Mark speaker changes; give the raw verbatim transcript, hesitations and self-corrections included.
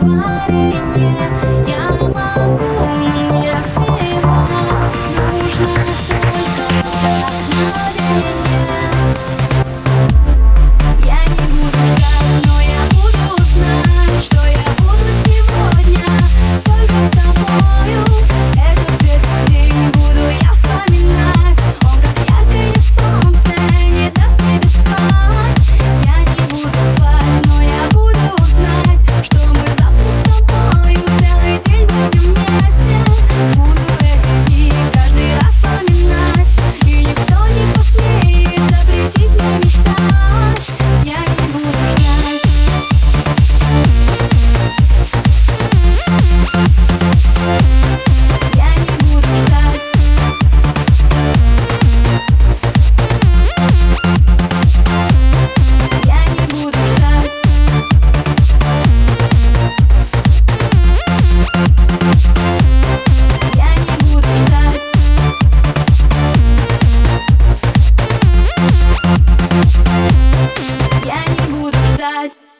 Speaker 1: творение. Я могу, мне всего нужно только вдохновение. Я не буду ждать, но я буду знать, что я буду сегодня только с тобою. Этот светлый день буду я вспоминать. Он как яркое солнце, не даст тебе спать. Я не буду спать, но я буду знать, что мы завтра с тобою целый день будем вместе. Буду эти дни каждый раз вспоминать, и никто не посмеет запретить мне мечтать. Я не буду ждать. Я не буду ждать. Я не буду ждать. Я не буду ждать. Я не буду ждать.